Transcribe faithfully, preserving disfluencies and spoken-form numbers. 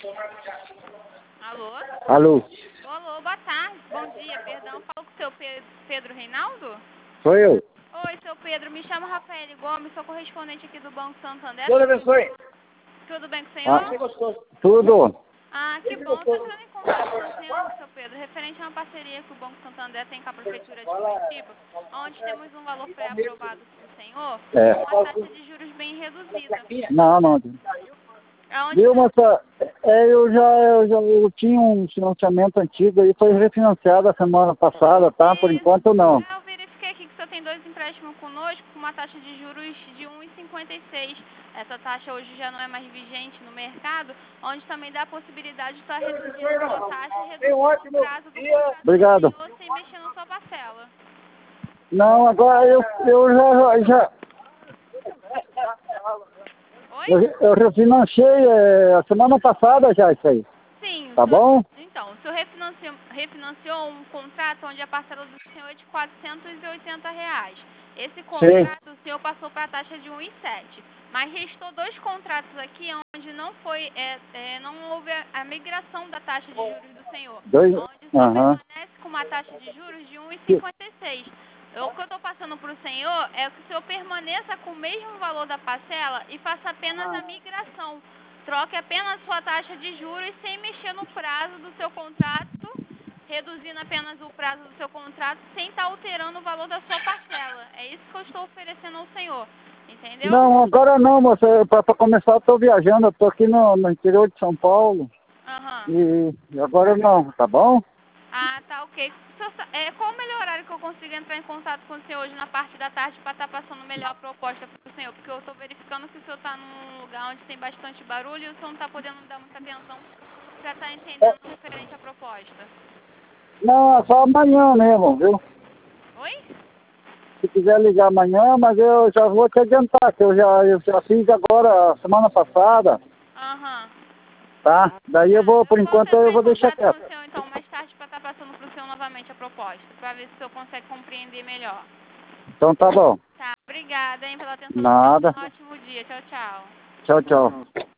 Alô? Alô? Alô, boa tarde, bom dia, perdão. Falo com o seu Pe- Pedro Reinaldo? Sou eu. Oi, seu Pedro, me chamo Rafael Gomes, sou correspondente aqui do Banco Santander. Deus abençoe. Tudo bem com o Ah, senhor? tudo. Ah, que bom. Estou entrando em contato com o senhor, seu Pedro, referente a uma parceria que o Banco Santander tem com a Prefeitura de Curitiba, onde temos um valor pré-aprovado para o senhor, É. com uma taxa de juros bem reduzida. Não, não. Aonde Viu, moça? É, eu já, eu já eu tinha um financiamento antigo e foi refinanciado a semana passada, tá? Por Isso. enquanto não. Eu verifiquei aqui que o senhor tem dois empréstimos conosco com uma taxa de juros de um vírgula cinquenta e seis. Essa taxa hoje já não é mais vigente no mercado, onde também dá a possibilidade de estar reduzindo a sua taxa, reduzindo o prazo do contrato Obrigado. do senhor sem mexer na sua parcela. Não, agora eu, eu já, já Oi? eu, eu refinanciei é, a semana passada já isso aí. Sim. o Tá senhor- bom? Então, o senhor refinanciou, refinanciou um contrato onde a parcela do senhor é de quatrocentos e oitenta reais. Esse contrato o senhor passou para a taxa de um vírgula sete. Mas restou dois contratos aqui onde não foi, é, é, não houve a, a migração da taxa de juros do senhor. Dois. Onde o senhor Aham. permanece com uma taxa de juros de um vírgula cinquenta e seis. O que eu estou passando para o senhor é que o senhor permaneça com o mesmo valor da parcela e faça apenas a migração. Troque apenas sua taxa de juros sem mexer no prazo do seu contrato, reduzindo apenas o prazo do seu contrato sem estar alterando o valor da sua parcela. É isso que eu estou oferecendo ao senhor, entendeu? Não, agora não, moça. Para começar, eu tô viajando. Eu tô aqui no, no interior de São Paulo. Aham. E, e agora não, tá bom? Ah, tá ok. O senhor sa- é, qual o melhor horário que eu consigo entrar em contato com o senhor hoje na parte da tarde para estar passando melhor a proposta para o senhor? Porque eu estou verificando que o senhor está num lugar onde tem bastante barulho e o senhor não está podendo dar muita atenção para estar entendendo referente à proposta. Não, é só amanhã mesmo, viu? Oi? Se quiser ligar amanhã, mas eu já vou te adiantar, que eu já, eu já fiz agora semana passada, Aham. tá? Daí eu vou, por Eu volto a enquanto, entrar eu em vou deixar contato com quieto. o senhor então mais tarde para estar passando para o senhor novamente a proposta, para ver se o senhor consegue compreender melhor. Então tá bom. Tá, obrigada, hein, pela atenção. Nada. Um ótimo dia. Tchau, tchau. Tchau, tchau.